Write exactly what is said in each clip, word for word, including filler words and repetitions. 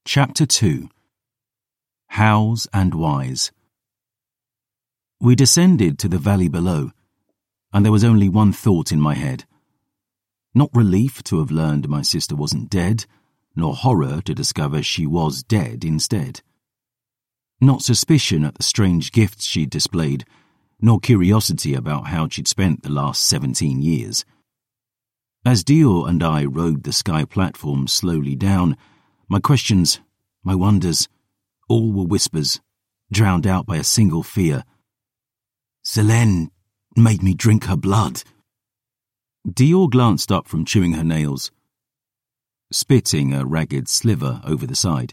Chapter two. Hows and Whys. We descended to the valley below, and there was only one thought in my head. Not relief to have learned my sister wasn't dead, nor horror to discover she was dead instead. Not suspicion at the strange gifts she'd displayed, nor curiosity about how she'd spent the last seventeen years. As Dior and I rode the sky platform slowly down, my questions, my wonders, all were whispers, drowned out by a single fear. Selene made me drink her blood. Dior glanced up from chewing her nails, spitting a ragged sliver over the side.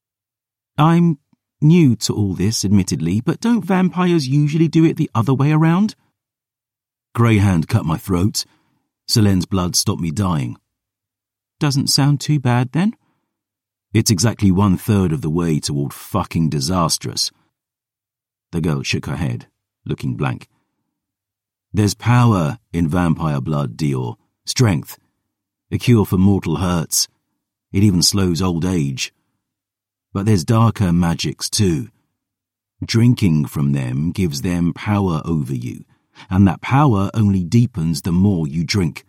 I'm new to all this, admittedly, but don't vampires usually do it the other way around? Greyhand cut my throat. Selene's blood stopped me dying. Doesn't sound too bad, then? It's exactly one-third of the way toward fucking disastrous. The girl shook her head, looking blank. There's power in vampire blood, Dior. Strength. A cure for mortal hurts. It even slows old age. But there's darker magics, too. Drinking from them gives them power over you, and that power only deepens the more you drink.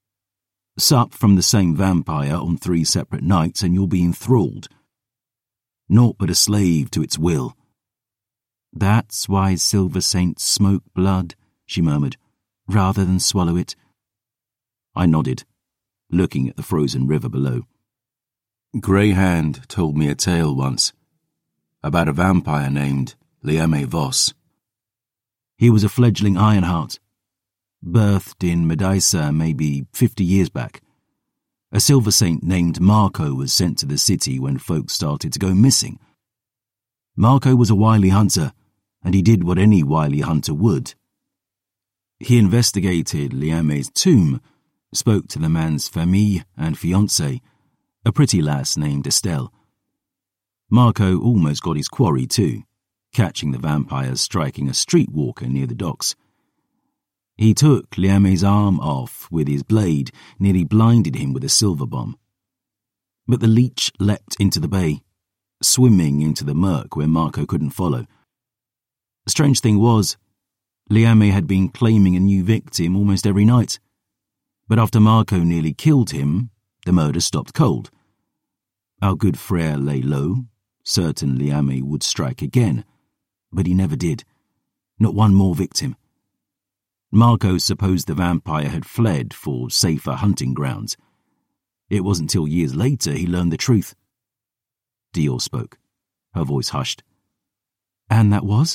Sup from the same vampire on three separate nights and you'll be enthralled. Naught but a slave to its will. That's why silver saints smoke blood, she murmured, rather than swallow it. I nodded, looking at the frozen river below. Greyhand told me a tale once, about a vampire named Liame Voss. He was a fledgling Ironheart, birthed in Medaisa maybe fifty years back. A silver saint named Marco was sent to the city when folks started to go missing. Marco was a wily hunter, and he did what any wily hunter would. He investigated Liame's tomb, spoke to the man's famille and fiancée, a pretty lass named Estelle. Marco almost got his quarry too, catching the vampires striking a streetwalker near the docks. He took Liame's arm off with his blade, nearly blinded him with a silver bomb. But the leech leapt into the bay, swimming into the murk where Marco couldn't follow. The strange thing was, Liame had been claiming a new victim almost every night. But after Marco nearly killed him, the murder stopped cold. Our good Frere lay low, certain Liame would strike again, but he never did. Not one more victim. Marco supposed the vampire had fled for safer hunting grounds. It wasn't till years later he learned the truth. Dior spoke, her voice hushed. And that was?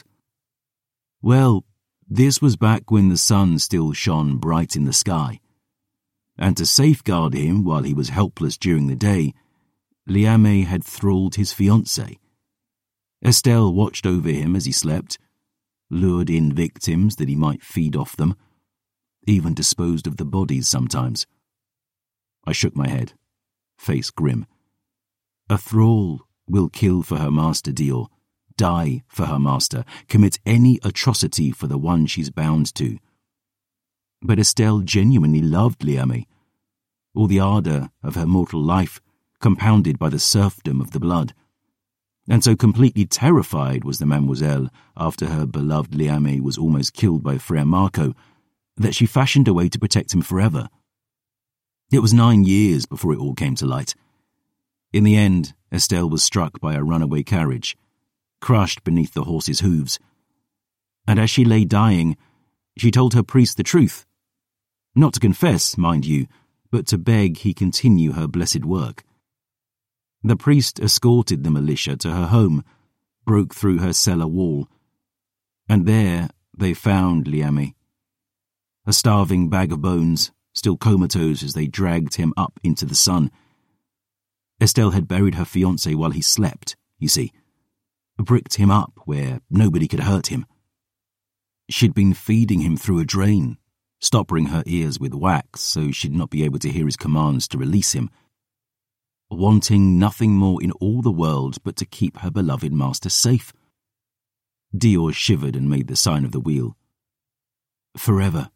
Well, this was back when the sun still shone bright in the sky. And to safeguard him while he was helpless during the day, Liame had thralled his fiancée. Estelle watched over him as he slept, lured in victims that he might feed off them, even disposed of the bodies sometimes. I shook my head, face grim. A thrall will kill for her master, Dior, die for her master, commit any atrocity for the one she's bound to. But Estelle genuinely loved Liame, all the ardour of her mortal life compounded by the serfdom of the blood. And so completely terrified was the mademoiselle after her beloved Liame was almost killed by Frere Marco that she fashioned a way to protect him forever. It was nine years before it all came to light. In the end, Estelle was struck by a runaway carriage, crushed beneath the horse's hooves. And as she lay dying, she told her priest the truth. Not to confess, mind you, but to beg he continue her blessed work. The priest escorted the militia to her home, broke through her cellar wall, and there they found Liame, a starving bag of bones, still comatose as they dragged him up into the sun. Estelle had buried her fiancé while he slept, you see, bricked him up where nobody could hurt him. She'd been feeding him through a drain, stopping her ears with wax so she'd not be able to hear his commands to release him, wanting nothing more in all the world but to keep her beloved master safe. Dior shivered and made the sign of the wheel. Forever.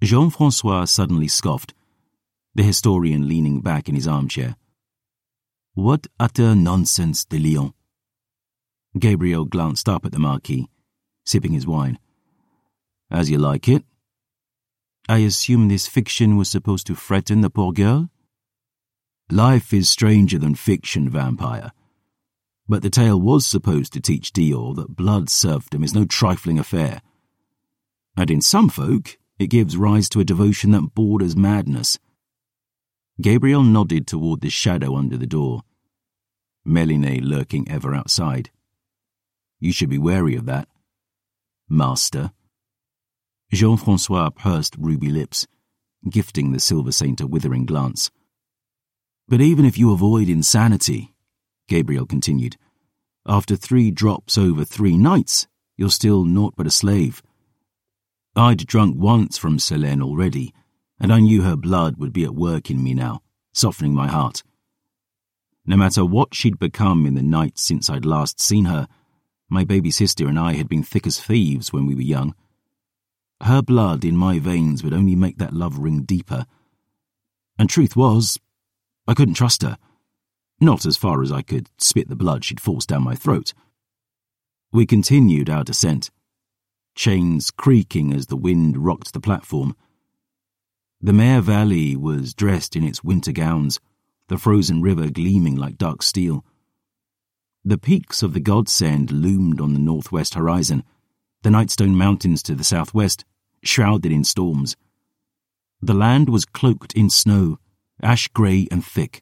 Jean-Francois suddenly scoffed, the historian leaning back in his armchair. What utter nonsense, de Lyon. Gabriel glanced up at the Marquis, sipping his wine. As you like it. I assume this fiction was supposed to frighten the poor girl? Life is stranger than fiction, vampire. But the tale was supposed to teach Dior that blood serfdom is no trifling affair. And in some folk, it gives rise to a devotion that borders madness. Gabriel nodded toward the shadow under the door, Mélinée lurking ever outside. You should be wary of that, master. Jean-François pursed ruby lips, gifting the silver saint a withering glance. But even if you avoid insanity, Gabriel continued, after three drops over three nights, you're still naught but a slave. I'd drunk once from Selene already, and I knew her blood would be at work in me now, softening my heart. No matter what she'd become in the night since I'd last seen her, my baby sister and I had been thick as thieves when we were young. Her blood in my veins would only make that love ring deeper. And truth was, I couldn't trust her. Not as far as I could spit the blood she'd forced down my throat. We continued our descent, chains creaking as the wind rocked the platform. The Mare Valley was dressed in its winter gowns, the frozen river gleaming like dark steel. The peaks of the Godsend loomed on the northwest horizon, the Nightstone Mountains to the southwest, shrouded in storms. The land was cloaked in snow, ash-grey and thick.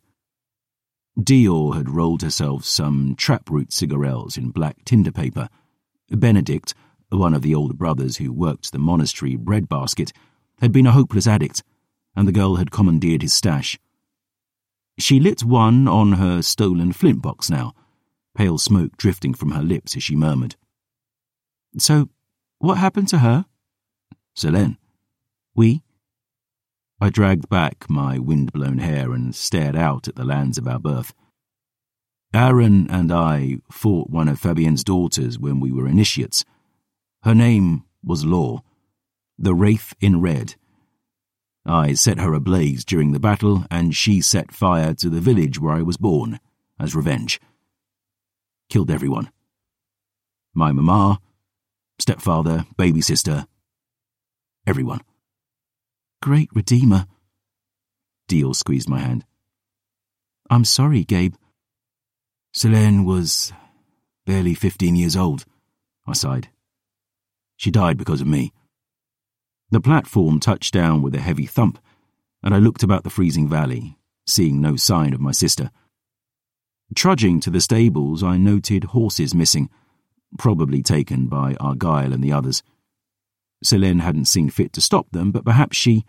Dior had rolled herself some traproot cigarettes in black tinder paper. Benedict, one of the older brothers who worked the monastery breadbasket, had been a hopeless addict, and the girl had commandeered his stash. She lit one on her stolen flint box now, pale smoke drifting from her lips as she murmured. So, what happened to her? Selene. We? I dragged back my wind-blown hair and stared out at the lands of our birth. Aaron and I fought one of Fabienne's daughters when we were initiates. Her name was Law, the Wraith in Red. I set her ablaze during the battle, and she set fire to the village where I was born, as revenge. Killed everyone. My mama, stepfather, baby sister, everyone. Great Redeemer. Dior squeezed my hand. I'm sorry, Gabe. Selene was barely fifteen years old, I sighed. She died because of me. The platform touched down with a heavy thump, and I looked about the freezing valley, seeing no sign of my sister. Trudging to the stables, I noted horses missing, probably taken by Argyle and the others. Selene hadn't seen fit to stop them, but perhaps she...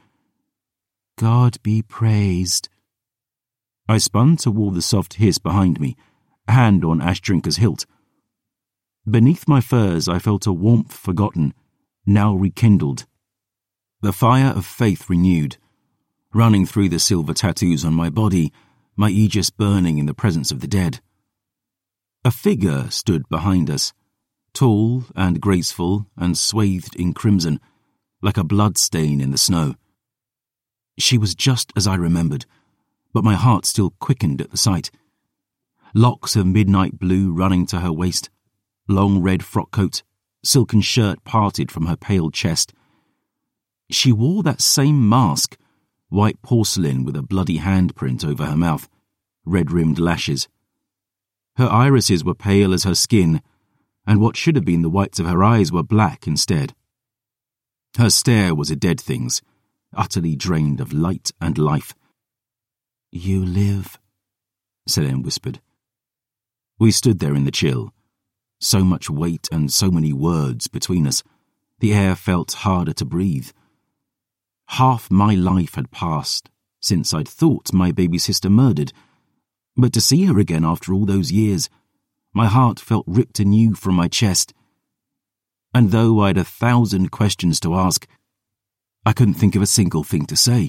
God be praised. I spun toward the soft hiss behind me, hand on Ashdrinker's hilt. Beneath my furs I felt a warmth forgotten, now rekindled. The fire of faith renewed, running through the silver tattoos on my body, my aegis burning in the presence of the dead. A figure stood behind us, tall and graceful and swathed in crimson, like a blood stain in the snow. She was just as I remembered, but my heart still quickened at the sight. Locks of midnight blue running to her waist, long red frock coat, silken shirt parted from her pale chest. She wore that same mask, white porcelain with a bloody handprint over her mouth, red-rimmed lashes. Her irises were pale as her skin, and what should have been the whites of her eyes were black instead. Her stare was a dead thing's, utterly drained of light and life. You live, Selene whispered. We stood there in the chill, so much weight and so many words between us. The air felt harder to breathe. Half my life had passed since I'd thought my baby sister murdered, but to see her again after all those years, my heart felt ripped anew from my chest. And though I'd a thousand questions to ask, I couldn't think of a single thing to say.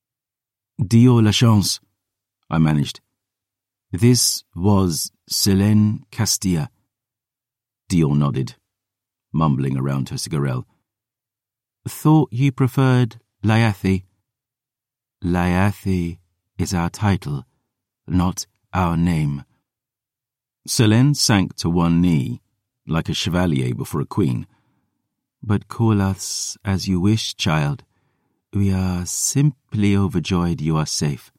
Dior la chance, I managed. This was Selene Castilla. Dior nodded, mumbling around her cigarette. Thought you preferred Layathi. Layathi is our title, not our name." Selene sank to one knee, like a chevalier before a queen. "But call us as you wish, child. We are simply overjoyed you are safe."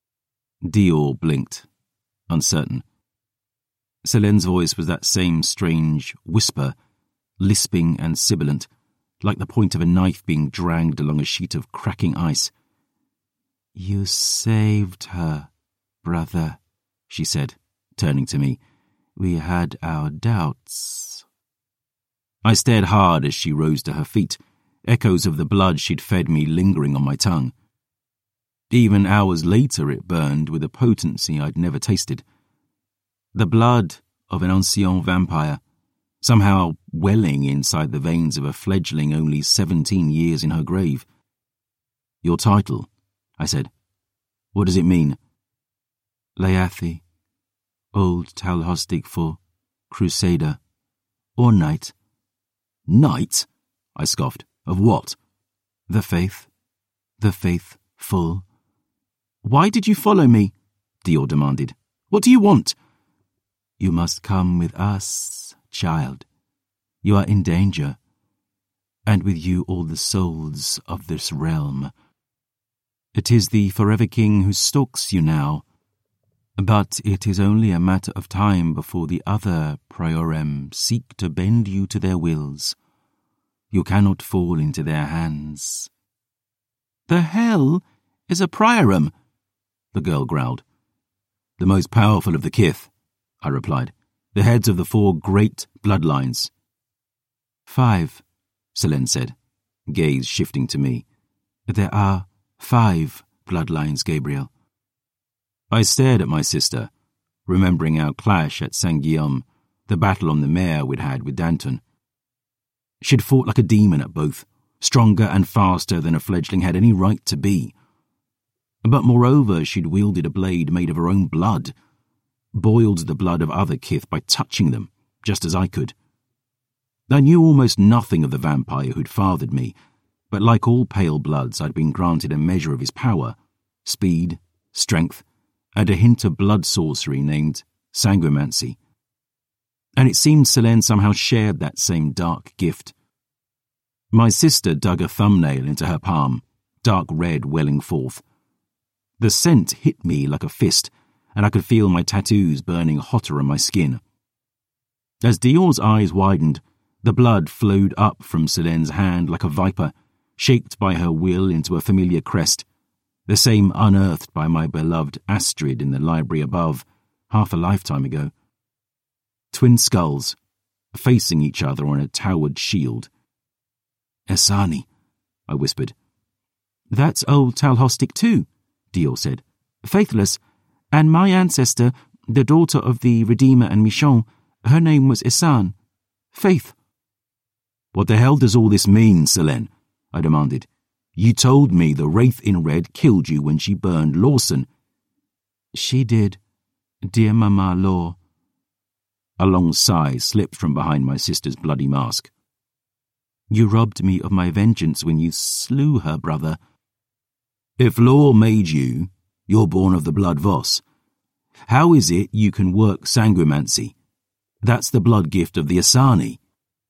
Dior blinked, uncertain. Selene's voice was that same strange whisper, lisping and sibilant, like the point of a knife being dragged along a sheet of cracking ice. "You saved her, brother," she said, turning to me. "We had our doubts." I stared hard as she rose to her feet, echoes of the blood she'd fed me lingering on my tongue. Even hours later it burned with a potency I'd never tasted. The blood of an ancien vampire, somehow welling inside the veins of a fledgling only seventeen years in her grave. "Your title," I said. "What does it mean?" "Layathi, Old Talhostic for Crusader, or Knight." "Knight?" I scoffed. "Of what?" "The faith. The faithful." "Why did you follow me?" Dior demanded. "What do you want?" "You must come with us, child. You are in danger, and with you all the souls of this realm. It is the Forever King who stalks you now, but it is only a matter of time before the other Priorem seek to bend you to their wills. You cannot fall into their hands." "The hell is a Priorem?" the girl growled. "The most powerful of the kith," I replied. "The heads of the four great bloodlines." "Five," Selene said, gaze shifting to me. "There are five bloodlines, Gabriel." I stared at my sister, remembering our clash at Saint-Guillaume, the battle on the mare we'd had with Danton. She'd fought like a demon at both, stronger and faster than a fledgling had any right to be. But moreover, she'd wielded a blade made of her own blood, boiled the blood of other kith by touching them, just as I could. I knew almost nothing of the vampire who'd fathered me, but like all pale bloods, I'd been granted a measure of his power, speed, strength, and a hint of blood sorcery named sanguimancy. And it seemed Selene somehow shared that same dark gift. My sister dug a thumbnail into her palm, dark red welling forth. The scent hit me like a fist, and I could feel my tattoos burning hotter on my skin. As Dior's eyes widened, the blood flowed up from Selene's hand like a viper, shaped by her will into a familiar crest, the same unearthed by my beloved Astrid in the library above, half a lifetime ago. Twin skulls, facing each other on a towered shield. "Esani," I whispered. "That's old Talhostic too," Dior said. "Faithless, and my ancestor, the daughter of the Redeemer and Michon, her name was Isan. Faith." "What the hell does all this mean, Selene?" I demanded. "You told me the Wraith in Red killed you when she burned Lawson." "She did, dear Mama Law." A long sigh slipped from behind my sister's bloody mask. "You robbed me of my vengeance when you slew her brother." "If Law made you, you're born of the blood Voss. How is it you can work sanguimancy? That's the blood gift of the Asani."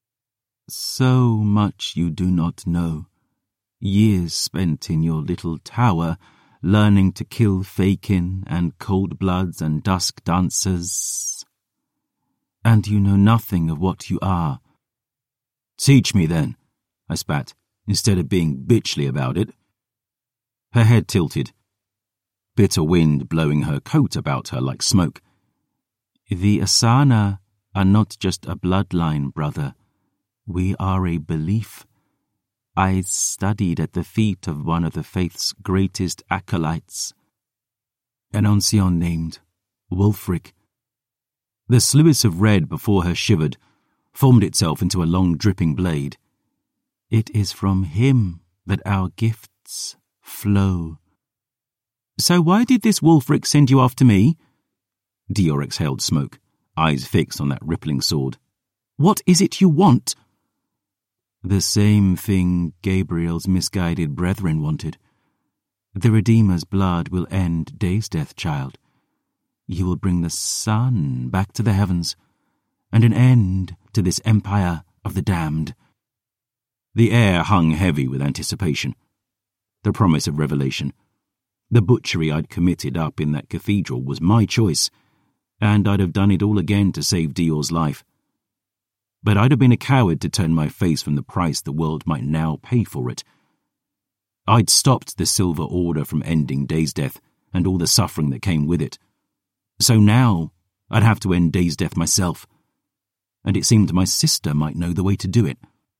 "So much you do not know. Years spent in your little tower, learning to kill Fakin and cold-bloods and dusk dancers. And you know nothing of what you are." "Teach me then," I spat, instead of being bitchly about it. Her head tilted, bitter wind blowing her coat about her like smoke. "The Asana are not just a bloodline, brother. We are a belief. I studied at the feet of one of the faith's greatest acolytes, an ancien named Wulfric." The sluice of red before her shivered, formed itself into a long dripping blade. "It is from him that our gifts flow." "So why did this Wulfric send you after me?" Dior exhaled smoke, eyes fixed on that rippling sword. "What is it you want?" "The same thing Gabriel's misguided brethren wanted. The Redeemer's blood will end Day's death, child. You will bring the sun back to the heavens, and an end to this empire of the damned. The air hung heavy with anticipation. The promise of revelation. The butchery I'd committed up in that cathedral was my choice, and I'd have done it all again to save Dior's life. But I'd have been a coward to turn my face from the price the world might now pay for it. I'd stopped the Silver Order from ending Day's death and all the suffering that came with it. So now I'd have to end Day's death myself, and it seemed my sister might know the way to do it.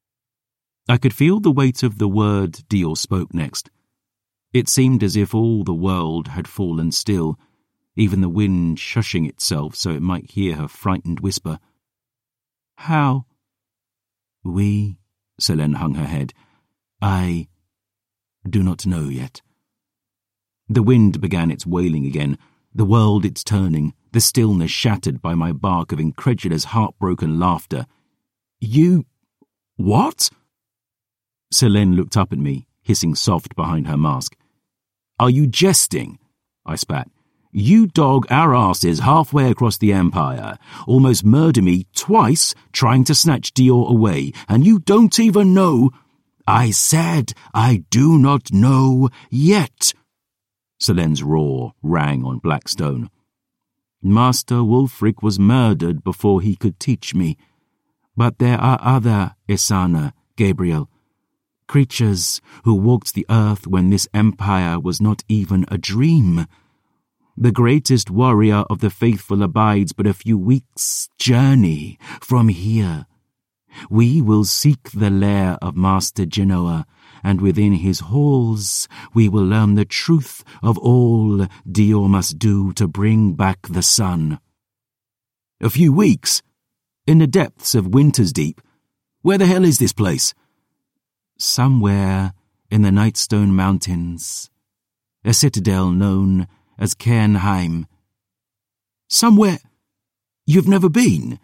I could feel the weight of the word Dior spoke next. It seemed as if all the world had fallen still, even the wind shushing itself so it might hear her frightened whisper. How? We, Selene hung her head. I do not know yet. The wind began its wailing again, the world its turning, the stillness shattered by my bark of incredulous, heartbroken laughter. You... what? Selene looked up at me, hissing soft behind her mask. Are you jesting? I spat. You dog our asses halfway across the Empire, almost murder me twice trying to snatch Dior away, and you don't even know... I said I do not know yet. Selene's roar rang on black stone. Master Wulfric was murdered before he could teach me. But there are other Isana, Gabriel. Creatures who walked the earth when this empire was not even a dream. The greatest warrior of the faithful abides but a few weeks' journey from here. We will seek the lair of Master Genoa, and within his halls we will learn the truth of all Dior must do to bring back the sun. A few weeks? In the depths of Winter's Deep? Where the hell is this place? Somewhere in the Nightstone Mountains. A citadel known as Cairnheim. Somewhere you've never been?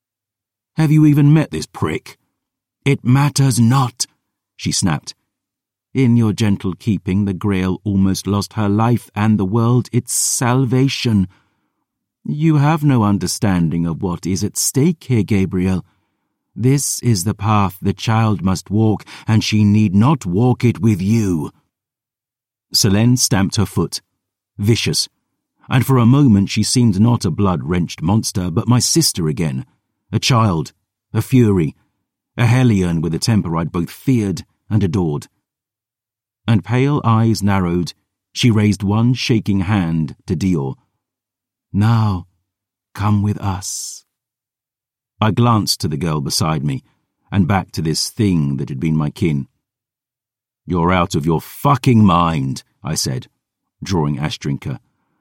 Have you even met this prick? It matters not, she snapped. In your gentle keeping, the Grail almost lost her life and the world its salvation. You have no understanding of what is at stake here, Gabriel. This is the path the child must walk, and she need not walk it with you. Selene stamped her foot, vicious, and for a moment she seemed not a blood-wrenched monster, but my sister again. A child, a fury, a hellion with a temper I'd both feared and adored. And pale eyes narrowed, she raised one shaking hand to Dior. Now, come with us. I glanced to the girl beside me, and back to this thing that had been my kin. You're out of your fucking mind, I said, drawing Ashtrinka.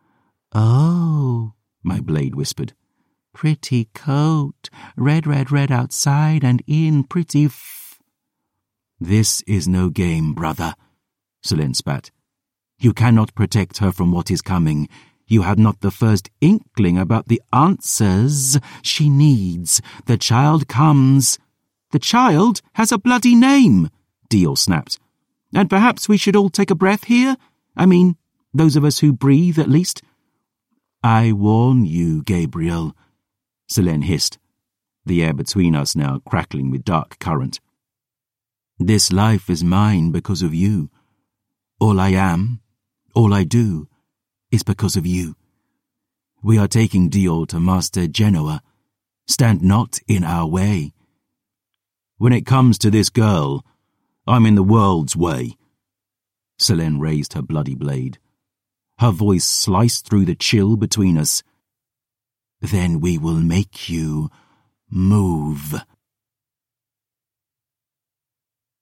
Oh, my blade whispered. Pretty coat, red, red, red outside and in pretty f... This is no game, brother, Selene spat. You cannot protect her from what is coming. You have not the first inkling about the answers she needs. The child comes. The child has a bloody name, Dior snapped. And perhaps we should all take a breath here? I mean, those of us who breathe, at least. I warn you, Gabriel, Selene hissed, the air between us now crackling with dark current. This life is mine because of you. All I am, all I do, is because of you. We are taking Dior to Master Genoa. Stand not in our way. When it comes to this girl, I'm in the world's way. Selene raised her bloody blade. Her voice sliced through the chill between us. Then we will make you move.